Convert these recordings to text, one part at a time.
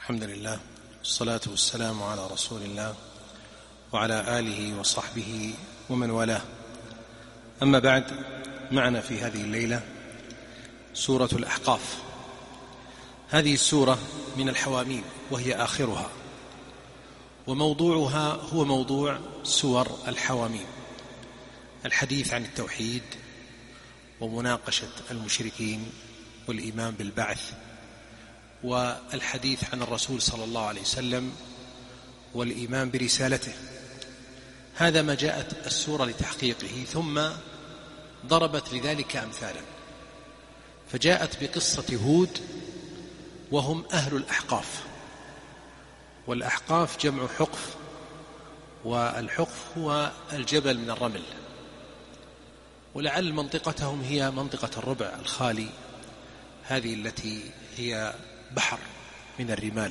الحمد لله والصلاة والسلام على رسول الله وعلى آله وصحبه ومن والاه. أما بعد، معنا في هذه الليلة سورة الأحقاف. هذه السورة من الحواميم وهي آخرها، وموضوعها هو موضوع سور الحواميم: الحديث عن التوحيد ومناقشة المشركين والإيمان بالبعث، والحديث عن الرسول صلى الله عليه وسلم والإيمان برسالته. هذا ما جاءت السورة لتحقيقه، ثم ضربت لذلك أمثالا، فجاءت بقصة هود وهم أهل الأحقاف، والأحقاف جمع حقف، والحقف هو الجبل من الرمل، ولعل منطقتهم هي منطقة الربع الخالي، هذه التي هي بحر من الرمال،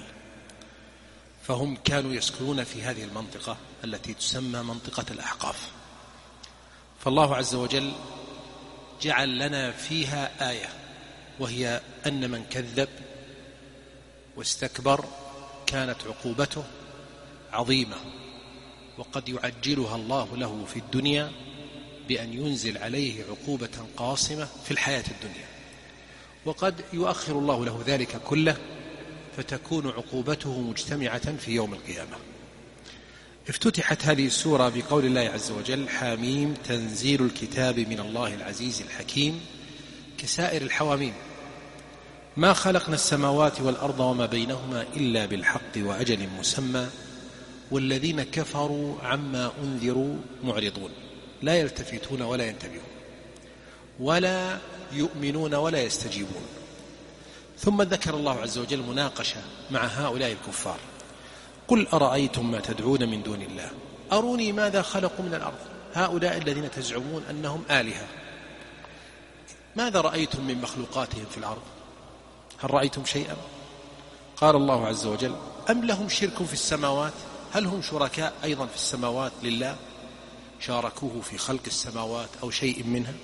فهم كانوا يسكنون في هذه المنطقة التي تسمى منطقة الأحقاف. فالله عز وجل جعل لنا فيها آية، وهي أن من كذب واستكبر كانت عقوبته عظيمة، وقد يعجلها الله له في الدنيا بأن ينزل عليه عقوبة قاصمة في الحياة الدنيا، وقد يؤخر الله له ذلك كله فتكون عقوبته مجتمعة في يوم القيامة. افتتحت هذه السورة بقول الله عز وجل: حاميم تنزيل الكتاب من الله العزيز الحكيم. كسائر الحواميم: ما خلقنا السماوات والأرض وما بينهما إلا بالحق وأجل مسمى والذين كفروا عما أنذروا معرضون، لا يلتفتون ولا ينتبهون ولا يؤمنون ولا يستجيبون. ثم ذكر الله عز وجل مناقشة مع هؤلاء الكفار: قل أرأيتم ما تدعون من دون الله أروني ماذا خلقوا من الأرض. هؤلاء الذين تزعمون أنهم آلهة، ماذا رأيتم من مخلوقاتهم في الأرض؟ هل رأيتم شيئا؟ قال الله عز وجل: أم لهم شرك في السماوات؟ هل هم شركاء أيضا في السماوات لله؟ شاركوه في خلق السماوات أو شيء منها؟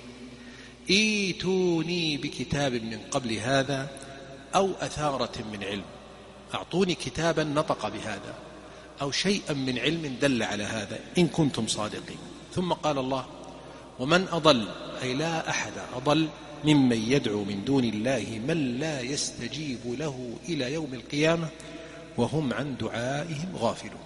ايتوني بكتاب من قبل هذا أو أثارة من علم، أعطوني كتابا نطق بهذا أو شيئا من علم دل على هذا إن كنتم صادقين. ثم قال الله: ومن أضل، أي لا أحد أضل ممن يدعو من دون الله من لا يستجيب له إلى يوم القيامة وهم عن دعائهم غافلون.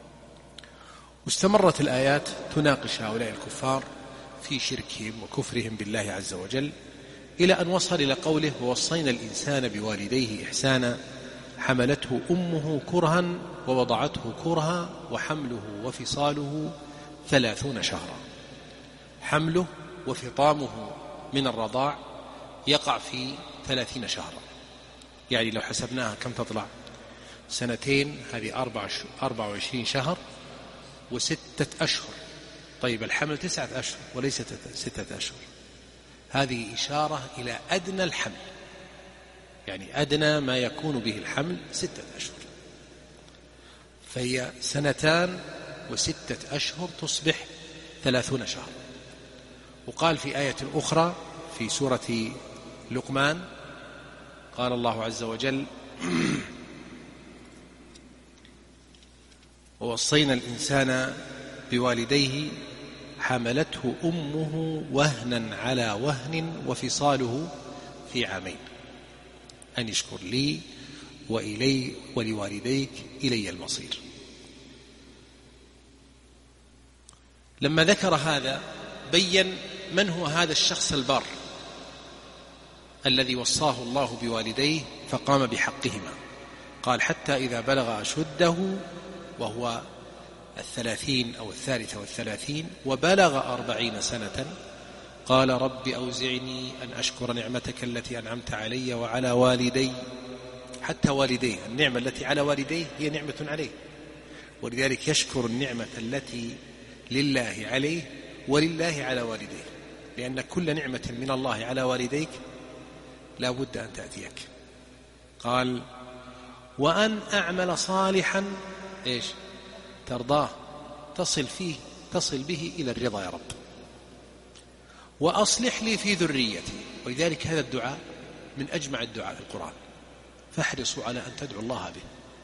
واستمرت الآيات تناقش هؤلاء الكفار في شركهم وكفرهم بالله عز وجل، إلى أن وصل إلى قوله: ووصينا الإنسان بوالديه إحسانا حملته أمه كرها ووضعته كرها وحمله وفصاله 30 شهرا. حمله وفطامه من الرضاع يقع في 30 شهرا، يعني لو حسبناها كم تطلع؟ 2 سنين، هذه 24 شهر و6 أشهر. طيب الحمل 9 أشهر وليس 6 أشهر. هذه إشارة إلى أدنى الحمل، يعني أدنى ما يكون به الحمل 6 أشهر، فهي 2 و6 أشهر تصبح 30 شهر. وقال في آية أخرى في سورة لقمان: قال الله عز وجل: ووصينا الإنسان بوالديه حملته أمه وهنا على وهن وفصاله في 2 عام أن يشكر لي وإلي ولوالديك إلي المصير. لما ذكر هذا بين من هو هذا الشخص البار الذي وصاه الله بوالديه فقام بحقهما. قال: حتى إذا بلغ أشده، وهو 30 أو 33، وبلغ 40 سنة، قال: رب أوزعني أن أشكر نعمتك التي أنعمت علي وعلى والدي. حتى والديه، النعمة التي على والديه هي نعمة عليه، ولذلك يشكر النعمة التي لله عليه ولله على والديه، لأن كل نعمة من الله على والديك لا بد أن تأتيك. قال: وأن أعمل صالحا إيش ترضاه تصل به إلى الرضا يا رب، وأصلح لي في ذريتي. ولذلك هذا الدعاء من أجمع الدعاء في القرآن، فاحرصوا على أن تدعوا الله به،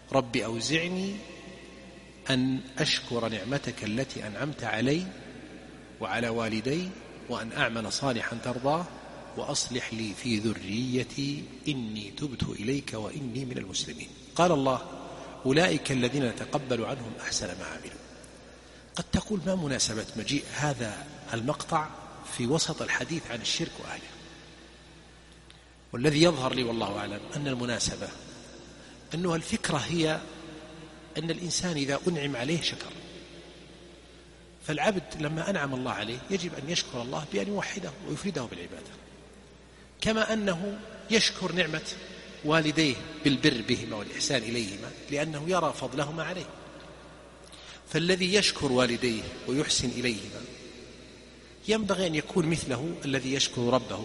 رب أوزعني أن أشكر نعمتك التي أنعمت علي وعلى والدي وأن أعمل صالحا ترضاه وأصلح لي في ذريتي إني تبت إليك وإني من المسلمين. قال الله: أولئك الذين نتقبل عنهم أحسن ما عملوا. قد تقول: ما مناسبة مجيء هذا المقطع في وسط الحديث عن الشرك وأهله؟ والذي يظهر لي والله أعلم أن المناسبة أنه الفكرة هي أن الإنسان إذا أنعم عليه شكر، فالعبد لما أنعم الله عليه يجب أن يشكر الله بأن يوحده ويفرده بالعبادة، كما أنه يشكر نعمة والديه بالبر بهما والإحسان إليهما لأنه يرى فضلهما عليه. فالذي يشكر والديه ويحسن إليهما ينبغي أن يكون مثله الذي يشكر ربه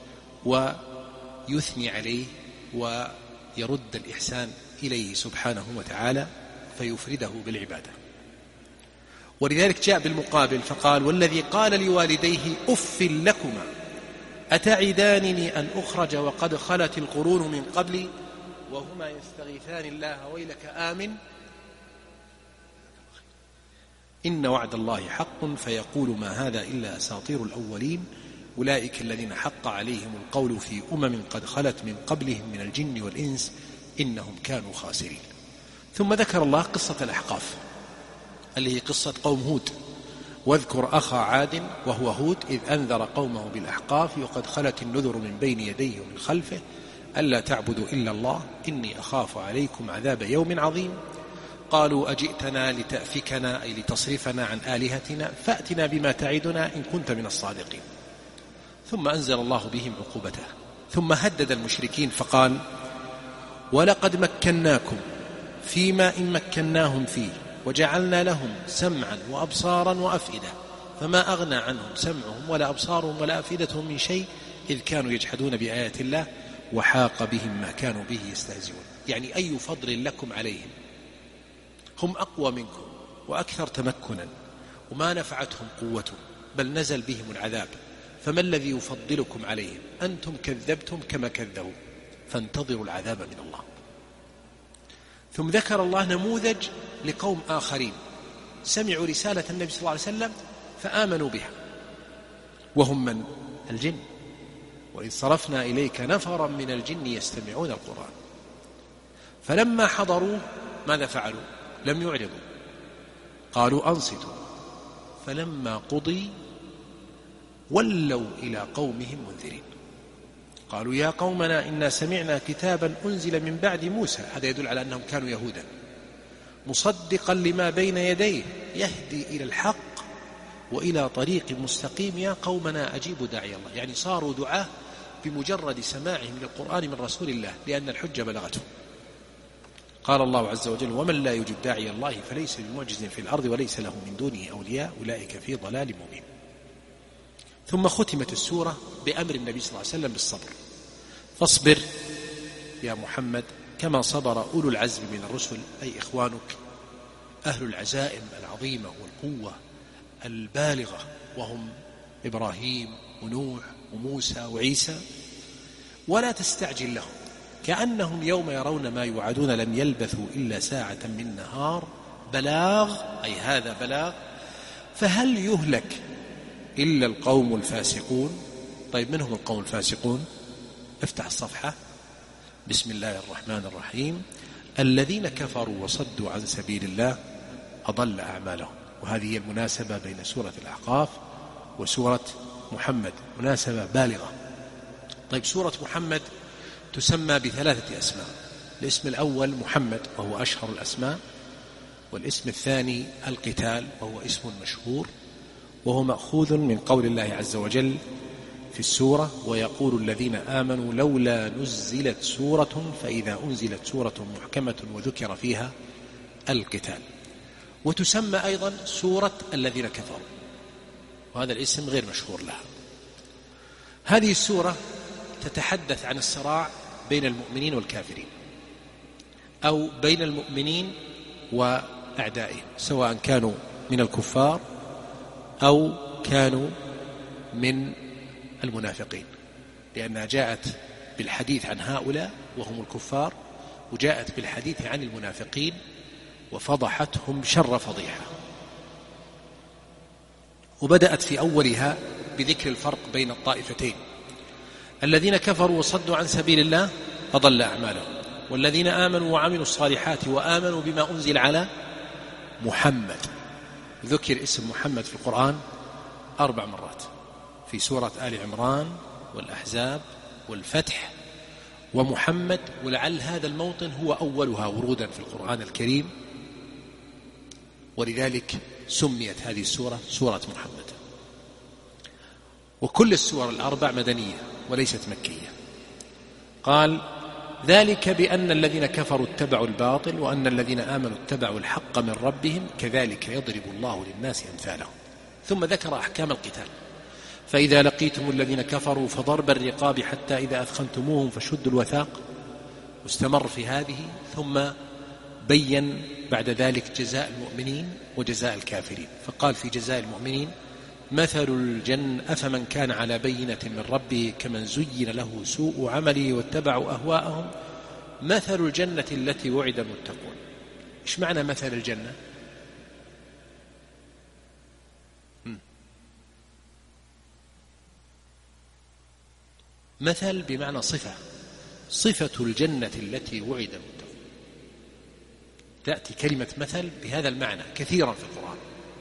ويثني عليه ويرد الإحسان إليه سبحانه وتعالى فيفرده بالعبادة. ولذلك جاء بالمقابل فقال: والذي قال لوالديه أف لكما أتعدانني أن أخرج وقد خلت القرون من قبلي وهما يستغيثان الله ويلك آمن إن وعد الله حق فيقول ما هذا إلا أساطير الأولين أولئك الذين حق عليهم القول في قد خلت من قبلهم من الجن والإنس إنهم كانوا خاسرين. ثم ذكر الله قصة الأحقاف اللي هي قصة قوم هود: واذكر أخا عاد وهو هود إذ أنذر قومه بالأحقاف وقد خلت النذر من بين يديه ومن خلفه ألا تعبدوا إلا الله إني أخاف عليكم عذاب يوم عظيم قالوا أجئتنا لتأفكنا أي لتصرفنا عن آلهتنا فأتنا بما تعدنا إن كنت من الصادقين. ثم أنزل الله بهم عقوبته ثم هدد المشركين فقال: ولقد مكناكم فيما إن مكناهم فيه وجعلنا لهم سمعا وأبصارا وأفئدة فما أغنى عنهم سمعهم ولا أبصارهم ولا أفئدتهم من شيء إذ كانوا يجحدون بآيات الله وحاق بهم ما كانوا به يستهزئون. يعني أي فضل لكم عليهم؟ هم أقوى منكم وأكثر تمكنا وما نفعتهم قوتهم بل نزل بهم العذاب، فما الذي يفضلكم عليهم؟ أنتم كذبتم كما كذبوا فانتظروا العذاب من الله. ثم ذكر الله نموذج لقوم آخرين سمعوا رسالة النبي صلى الله عليه وسلم فآمنوا بها وهم من الجن، وإذ صرفنا إليك نفرا من الجن يستمعون القرآن فلما حضروه ماذا فعلوا؟ لم يعرضوا قالوا أنصتوا فلما قضي ولوا إلى قومهم منذرين قالوا يا قومنا إنا سمعنا كتابا أنزل من بعد موسى. هذا يدل على أنهم كانوا يهودا مصدقا لما بين يديه يهدي إلى الحق وإلى طريق مستقيم يا قومنا أجيبوا داعي الله. يعني صاروا دعاة بمجرد سماعهم للقرآن من رسول الله لأن الحجة بلغته. قال الله عز وجل ومن لا يجب داعي الله فليس بمعجز في الأرض وليس له من دونه أولياء أولئك في ضلال مبين. ثم ختمت السورة بأمر النبي صلى الله عليه وسلم بالصبر: فاصبر يا محمد كما صبر أولو العزم من الرسل أي إخوانك أهل العزائم العظيمة والقوة البالغة وهم إبراهيم ونوح وموسى وعيسى، ولا تستعجل لهم كأنهم يوم يرون ما يوعدون لم يلبثوا إلا ساعة من نهار بلاغ أي هذا بلاغ فهل يهلك إلا القوم الفاسقون. طيب من هم القوم الفاسقون؟ افتح الصفحة. بسم الله الرحمن الرحيم: الذين كفروا وصدوا عن سبيل الله أضل أعمالهم. وهذه هي المناسبة بين سورة الأحقاف وسورة محمد، مناسبة بالغة. طيب سورة محمد تسمى بثلاثة أسماء: الاسم الأول محمد وهو أشهر الأسماء، والاسم الثاني القتال وهو اسم مشهور وهو مأخوذ من قول الله عز وجل في السورة ويقول الذين آمنوا لولا نزلت سورة فإذا أنزلت سورة محكمة وذكر فيها القتال. وتسمى أيضا سورة الذين كفروا وهذا الاسم غير مشهور لها. هذه السورة تتحدث عن الصراع بين المؤمنين والكافرين أو بين المؤمنين وأعدائهم سواء كانوا من الكفار أو كانوا من المنافقين، لأنها جاءت بالحديث عن هؤلاء وهم الكفار وجاءت بالحديث عن المنافقين وفضحتهم شر فضيحة. وبدأت في أولها بذكر الفرق بين الطائفتين: الذين كفروا وصدوا عن سبيل الله أضل أعمالهم، والذين آمنوا وعملوا الصالحات وآمنوا بما أنزل على محمد. ذكر اسم محمد في القرآن 4 مرات في سورة آل عمران والأحزاب والفتح ومحمد، ولعل هذا الموطن هو أولها ورودا في القرآن الكريم، ولذلك سميت هذه السورة سورة محمد. وكل السور ال4 مدنية وليست مكية. قال: ذلك بأن الذين كفروا اتبعوا الباطل وأن الذين آمنوا اتبعوا الحق من ربهم كذلك يضرب الله للناس أمثالهم. ثم ذكر أحكام القتال: فإذا لقيتم الذين كفروا فضرب الرقاب حتى إذا أثخنتموهم فشدوا الوثاق، واستمر في هذه، ثم بين بعد ذلك جزاء المؤمنين وجزاء الكافرين. فقال في جزاء المؤمنين: مثل الجنة أفمن كان على بينة من ربه كمن زين له سوء عمله واتبعوا أهواءهم مثل الجنة التي وعد المتقون. إيش معنى مثل الجنة؟ مثل بمعنى صفة الجنة التي وعد المتقون. تأتي كلمة مثل بهذا المعنى كثيرا في القرآن.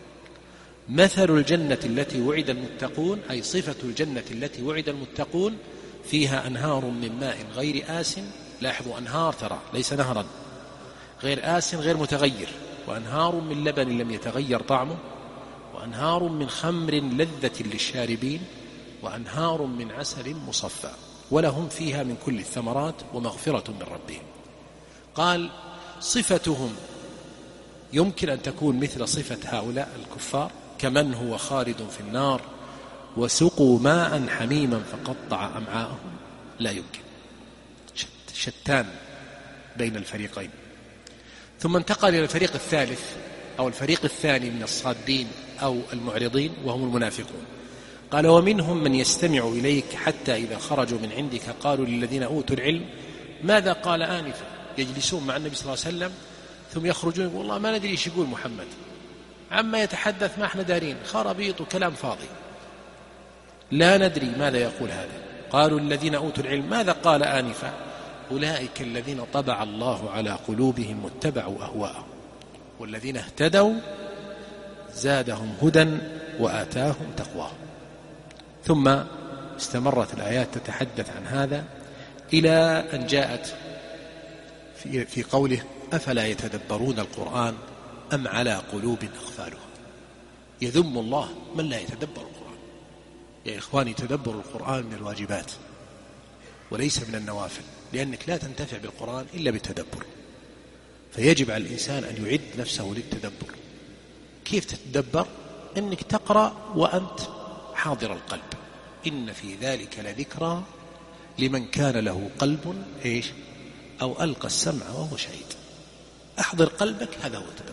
مثل الجنة التي وعد المتقون أي صفة الجنة التي وعد المتقون: فيها أنهار من ماء غير آسن. لاحظوا أنهار، ترى ليس نهرا، غير آسن غير متغير، وأنهار من لبن لم يتغير طعمه، وأنهار من خمر لذة للشاربين، وأنهار من عسل مصفى، ولهم فيها من كل الثمرات ومغفرة من ربهم. قال: صفتهم يمكن أن تكون مثل صفة هؤلاء الكفار: كمن هو خالد في النار وسقوا ماء حميما فقطع أمعاءهم. لا يمكن، شتان بين الفريقين. ثم انتقل إلى الفريق الثالث أو الفريق الثاني من الصادين أو المعرضين، وهم المنافقون. قال: ومنهم من يستمع إليك حتى إذا خرجوا من عندك قالوا للذين أوتوا العلم ماذا قال آنفا. يجلسون مع النبي صلى الله عليه وسلم ثم يخرجون يقول: والله ما ندري إيش يقول محمد، عما يتحدث ما احنا دارين، خرابيط وكلام فاضي، لا ندري ماذا يقول هذا. قالوا الذين أوتوا العلم ماذا قال آنفا أولئك الذين طبع الله على قلوبهم واتبعوا أهواءهم والذين اهتدوا زادهم هدى وآتاهم تقواهم. ثم استمرت الآيات تتحدث عن هذا إلى أن جاءت في قوله: أفلا يتدبرون القرآن أم على قلوب أقفالها. يذم الله من لا يتدبر القرآن. يا إخواني، تدبر القرآن من الواجبات وليس من النوافل، لأنك لا تنتفع بالقرآن إلا بالتدبر، فيجب على الإنسان أن يعد نفسه للتدبر. كيف تتدبر؟ إنك تقرأ وأنت حاضر القلب. إن في ذلك لذكرى لمن كان له قلب أو ألقى السمع وهو شهيد. أحضر قلبك، هذا هو التدبر.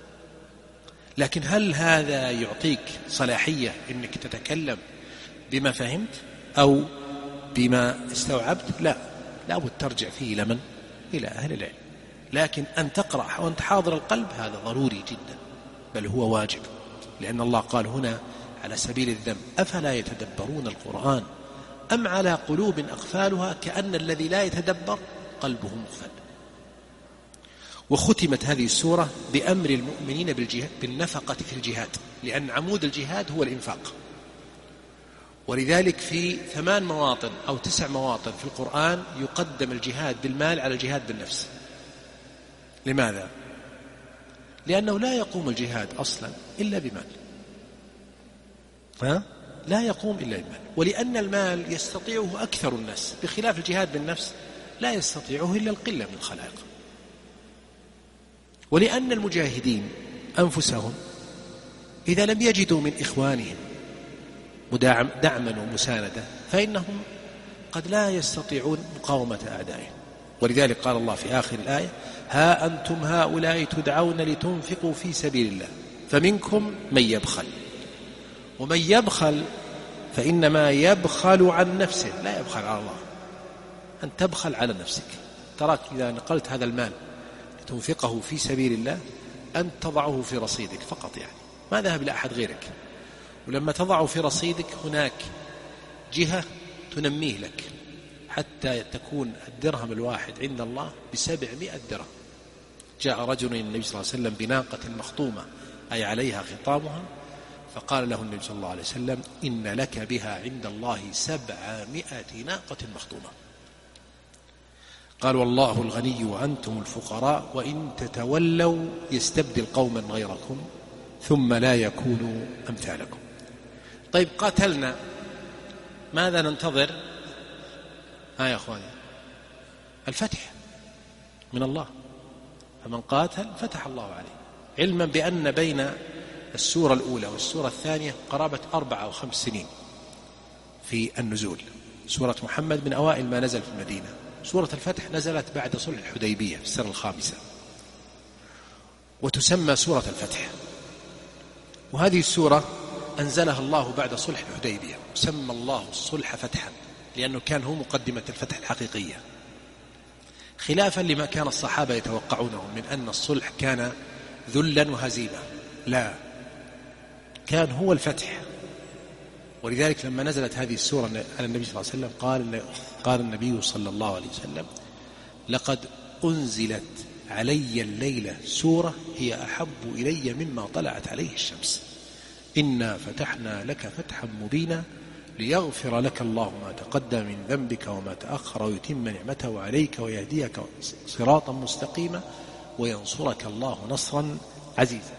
لكن هل هذا يعطيك صلاحية إنك تتكلم بما فهمت أو بما استوعبت؟ لا بد ترجع فيه إلى من؟ إلى أهل العلم. لكن أن تقرأ وأنت حاضر القلب هذا ضروري جدا، بل هو واجب، لأن الله قال هنا على سبيل الذم: أفلا يتدبرون القرآن أم على قلوب أقفالها، كأن الذي لا يتدبر قلبه مقفل. وختمت هذه السورة بأمر المؤمنين بالنفقة في الجهاد، لأن عمود الجهاد هو الإنفاق. ولذلك في 8 مواطن أو 9 مواطن في القرآن يقدم الجهاد بالمال على الجهاد بالنفس. لماذا؟ لأنه لا يقوم الجهاد أصلا إلا بمال، لا يقوم إلا بمال. ولأن المال يستطيعه أكثر الناس، بخلاف الجهاد بالنفس لا يستطيعه إلا القلة من الخلائق. ولأن المجاهدين أنفسهم إذا لم يجدوا من إخوانهم دعما ومساندة فإنهم قد لا يستطيعون مقاومة أعدائهم. ولذلك قال الله في آخر الآية: ها أنتم هؤلاء تدعون لتنفقوا في سبيل الله فمنكم من يبخل، ومن يبخل فإنما يبخل عن نفسه، لا يبخل على الله. أن تبخل على نفسك، تراك إذا نقلت هذا المال لتنفقه في سبيل الله أن تضعه في رصيدك فقط، يعني ما ذهب لأحد غيرك. ولما تضعه في رصيدك هناك جهة تنميه لك حتى تكون الدرهم الواحد عند الله ب700 درهم. جاء رجل إلى النبي صلى الله عليه وسلم بناقة مخطومة أي عليها خطامها، فقال له النبي صلى الله عليه وسلم: إن لك بها عند الله 700 ناقة مخطومة. قال: والله الغني وأنتم الفقراء وإن تتولوا يستبدل قوما غيركم ثم لا يكونوا أمثالكم. طيب قاتلنا، ماذا ننتظر؟ يا أخواني، الفتح من الله، فمن قاتل فتح الله عليه، علما بأن بين السورة الأولى والسورة الثانية قرابة 4 أو 5 سنين في النزول. سورة محمد من أوائل ما نزل في المدينة، سورة الفتح نزلت بعد صلح الحديبية في السنة 5، وتسمى سورة الفتح. وهذه السورة أنزلها الله بعد صلح الحديبية، سمى الله الصلح فتحا لأنه كان هو مقدمة الفتح الحقيقية، خلافا لما كان الصحابة يتوقعونه من أن الصلح كان ذلا وهزيمة. لا، كان هو الفتح. ولذلك لما نزلت هذه السورة على النبي صلى الله عليه وسلم قال النبي صلى الله عليه وسلم: لقد أنزلت علي الليلة سورة هي أحب إلي مما طلعت عليه الشمس، إنا فتحنا لك فتحا مبينا ليغفر لك الله ما تقدم من ذنبك وما تأخر ويتم نعمته عليك ويهديك صراطا مستقيما وينصرك الله نصرا عزيزا.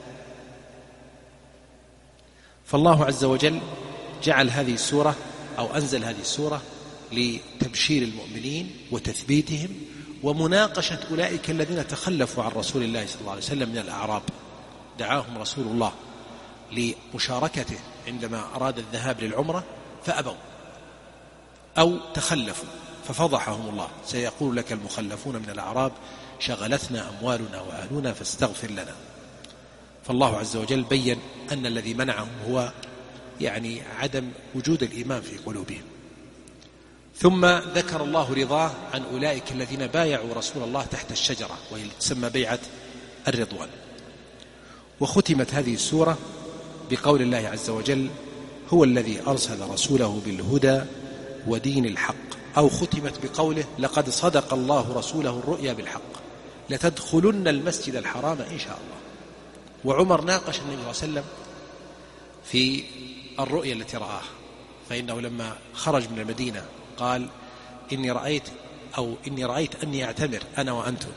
فالله عز وجل جعل هذه السورة أو أنزل هذه السورة لتبشير المؤمنين وتثبيتهم ومناقشة أولئك الذين تخلفوا عن رسول الله صلى الله عليه وسلم من الأعراب. دعاهم رسول الله لمشاركته عندما أراد الذهاب للعمرة فأبوا أو تخلفوا ففضحهم الله: سيقول لك المخلفون من الأعراب شغلتنا أموالنا وأهلنا فاستغفر لنا. فالله عز وجل بيّن أن الذي منعهم هو يعني عدم وجود الإيمان في قلوبهم. ثم ذكر الله رضاه عن أولئك الذين بايعوا رسول الله تحت الشجرة، وهي تسمى بيعة الرضوان. وختمت هذه السورة بقول الله عز وجل: هو الذي أرسل رسوله بالهدى ودين الحق، أو ختمت بقوله: لقد صدق الله رسوله الرؤيا بالحق لتدخلن المسجد الحرام إن شاء الله. وعمر ناقش النبي صلى الله عليه وسلم في الرؤيا التي رآها، فإنه لما خرج من المدينة قال: إني رأيت أني أعتمر أنا وأنتم.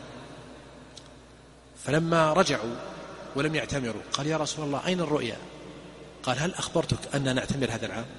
فلما رجعوا ولم يعتمروا قال: يا رسول الله أين الرؤيا؟ قال: هل أخبرتك أن نعتمر هذا العام؟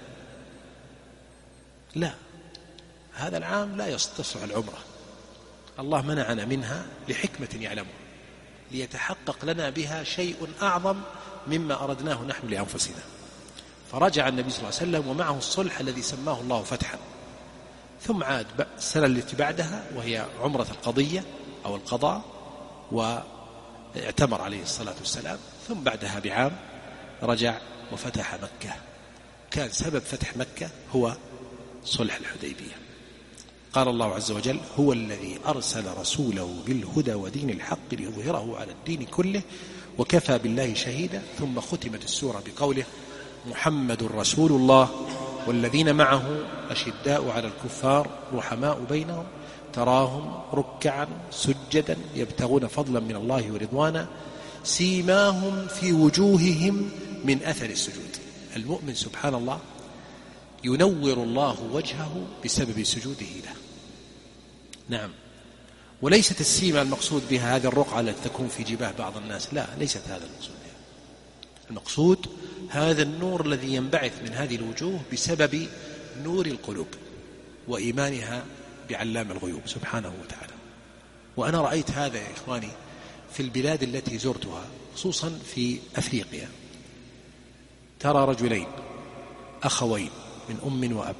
لا، هذا العام لا يستصلح العمرة، الله منعنا منها لحكمة يعلمها، ليتحقق لنا بها شيء أعظم مما أردناه نحن لأنفسنا. فرجع النبي صلى الله عليه وسلم ومعه الصلح الذي سماه الله فتحا. ثم عاد السنة التي بعدها وهي عمرة القضية أو القضاء، واعتمر عليه الصلاة والسلام. ثم بعدها بعام رجع وفتح مكة. كان سبب فتح مكة هو صلح الحديبية. قال الله عز وجل: هو الذي أرسل رسوله بالهدى ودين الحق ليظهره على الدين كله وكفى بالله شهيدا. ثم ختمت السورة بقوله: محمد رسول الله والذين معه أشداء على الكفار رحماء بينهم تراهم ركعا سجدا يبتغون فضلا من الله ورضوانا سيماهم في وجوههم من أثر السجود. المؤمن سبحان الله ينور الله وجهه بسبب سجوده له. نعم، وليست السيمة المقصود بها هذه الرقعة التي تكون في جباه بعض الناس، لا، ليست هذا المقصود بها. المقصود هذا النور الذي ينبعث من هذه الوجوه بسبب نور القلوب وإيمانها بعلام الغيوب سبحانه وتعالى. وأنا رأيت هذا يا إخواني في البلاد التي زرتها، خصوصا في أفريقيا. ترى رجلين أخوين من أم وأب،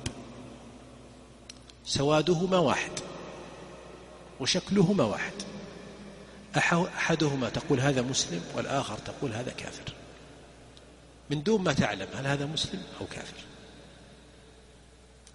سوادهما واحد وشكلهما واحد، أحدهما تقول هذا مسلم والآخر تقول هذا كافر، من دون ما تعلم هل هذا مسلم أو كافر.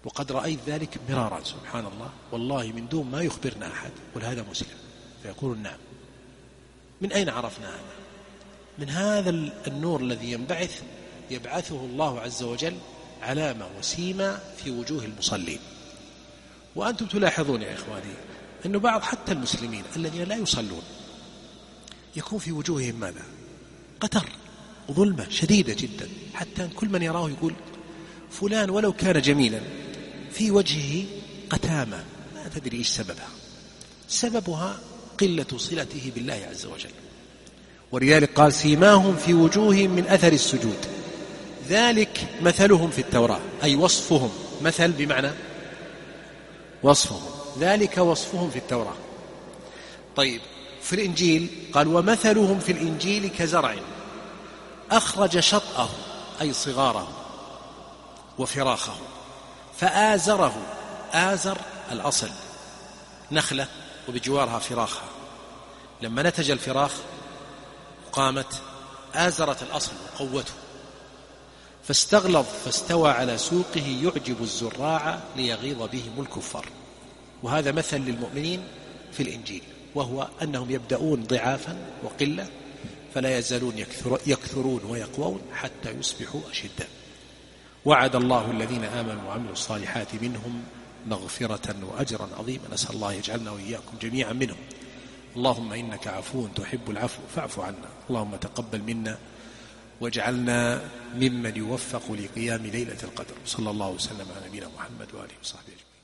وقد رأيت ذلك مرارا سبحان الله، والله من دون ما يخبرنا أحد قل هذا مسلم، فيقول نعم. من أين عرفنا هذا؟ من هذا النور الذي يبعثه الله عز وجل علامة وسيمة في وجوه المصلين. وأنتم تلاحظون يا إخواني أن بعض حتى المسلمين الذين لا يصلون يكون في وجوههم ماذا؟ قتر وظلمة شديدة جدا، حتى كل من يراه يقول فلان ولو كان جميلا في وجهه قتامة، لا تدري إيش سببها قلة صلته بالله عز وجل. ولذلك قال سيماهم في وجوههم من أثر السجود، ذلك مثلهم في التوراة، أي وصفهم، مثل بمعنى وصفهم، ذلك وصفهم في التوراة. طيب في الإنجيل قال ومثلهم في الإنجيل كزرع أخرج شطأه أي صغاره وفراخه فآزره، آزر الأصل نخلة وبجوارها فراخها، لما نتج الفراخ قامت آزرت الأصل وقوته فاستغلظ فاستوى على سوقه يعجب الزراع ليغيظ بهم الكفار. وهذا مثل للمؤمنين في الإنجيل، وهو أنهم يبدأون ضعافا وقلة فلا يزالون يكثرون ويقوون حتى يصبحوا أشداء. وعد الله الذين آمنوا وعملوا الصالحات منهم مغفرة وأجرا عظيما، نسأل الله يجعلنا وإياكم جميعا منهم. اللهم إنك عفو تحب العفو فاعف عنا، اللهم تقبل منا واجعلنا ممن يوفق لقيام ليلة القدر. صلى الله وسلم على نبينا محمد وآله وصحبه أجمعين.